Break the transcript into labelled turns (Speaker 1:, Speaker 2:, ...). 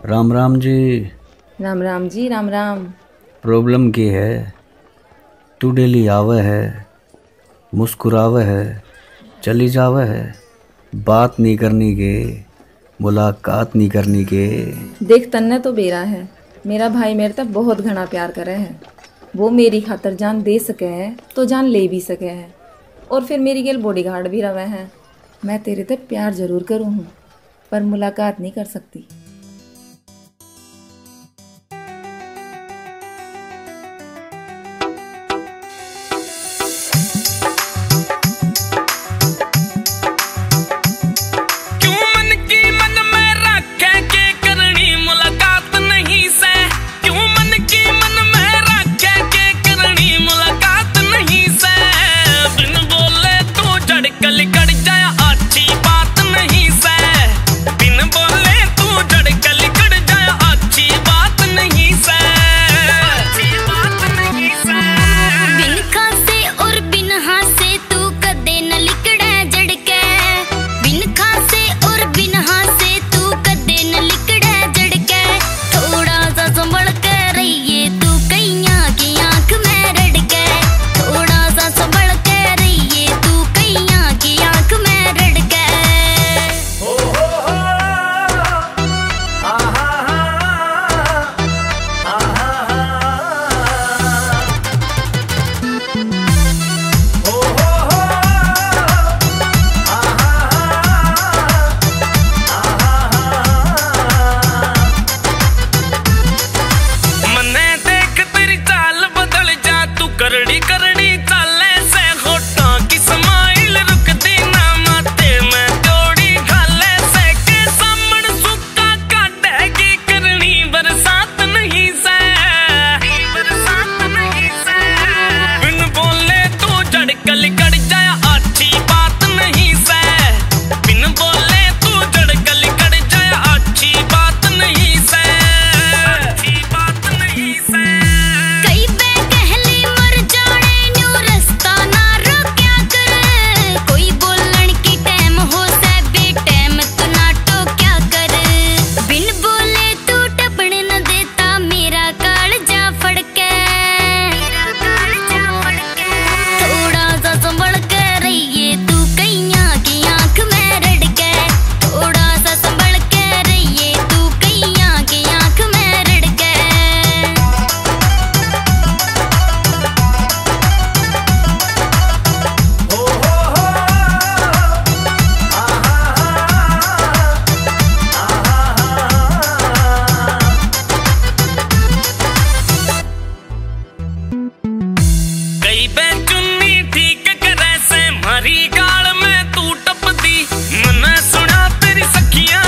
Speaker 1: Ram Ram ji.
Speaker 2: Ram Ram ji, Ram Ram.
Speaker 1: Problem की है? तू डेली आवे है, मुस्कुरावे है, चली जावे है, बात नहीं करनी के, मुलाकात नहीं करनी के।
Speaker 2: देख तन्ने तो बेरा है, मेरा भाई मेरे तक बहुत घना प्यार करे है। वो मेरी खातर जान दे सके है तो जान ले भी सके है, और फिर मेरी गेल बॉडीगार्ड भी रवे है। मैं तेरे तक प्यार जरूर करूँ हूँ, पर मुलाकात नहीं कर सकती।
Speaker 3: गाल में तू टपदी, मन सुना तेरी सखियां